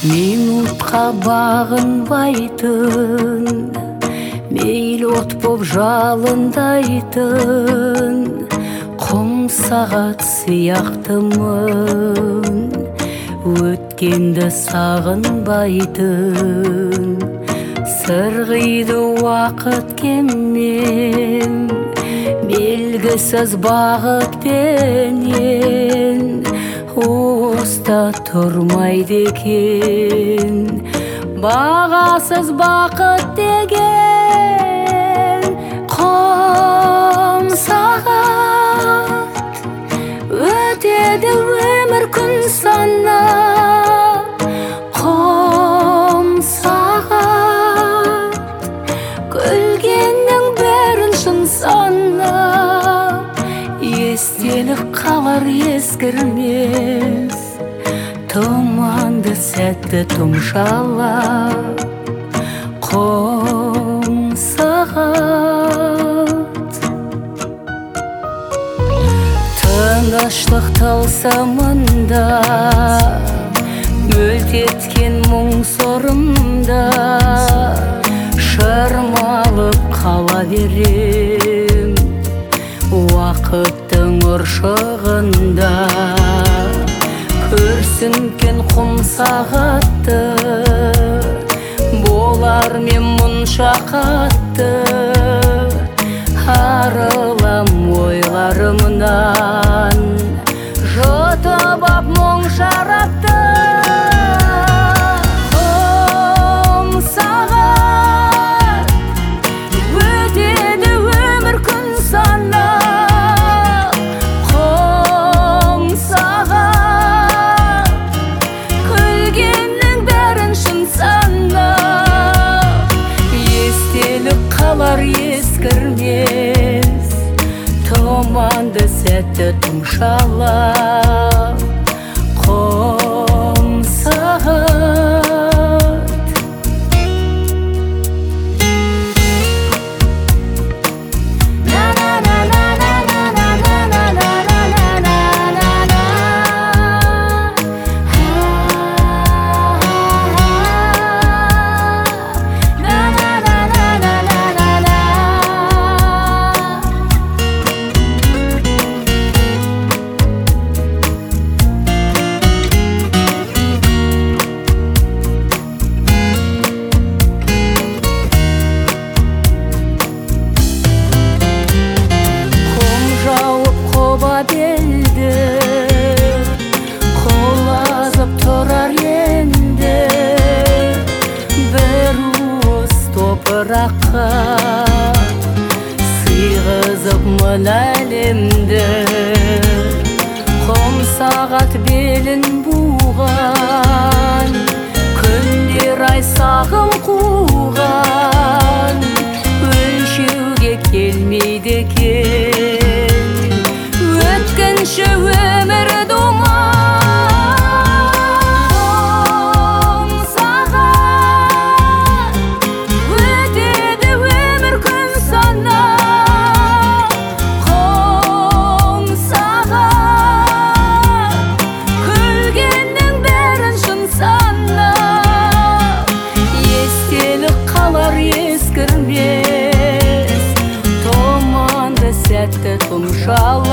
Минутқа бағынбайтын, мейлі от боп жалындайтын құм сағат сияқтымын, өткенді сағынбайтын. Сырғиды уақыт кеммен, белгісіз бағытпенен, уыста тұрмайды екен бағасыз бақыт деген. Құм сағат өтеді өмір күн санап, құм сағат күлгеннің бәрін шын санап, естелік қалар ескірмес, тұманды сәтті тұмшалап. Құм сағат тыныштық тылсымында, мөлт еткен мұң сорымда, шырмалып қала берем уақыттың ұршығында. Көрсінкен құм сағатты, болар мен мұнша қатты, арылам ойларымнан, жұтып ап мұң шарапты. Құм сағат өтеді өмір күн санап, құм сағат күлгеннің бәрін шын санап, естелік қалар ескірмес, тұманды сәтті тұмшалап. Құм сағат белді қол азып тұрар енді, бір уыс топыраққа сыйғызып мына әлемді. Құм сағат белін буған, күндер ай сағым қуған, өлшеуге келмейді екен өткінші өмір думан. Құм сағат өтеді өмір күн санап, құм сағат күлгеннің бәрін шын санап, естелік қалар ескірмес, тұманды сәтті тұмшалап.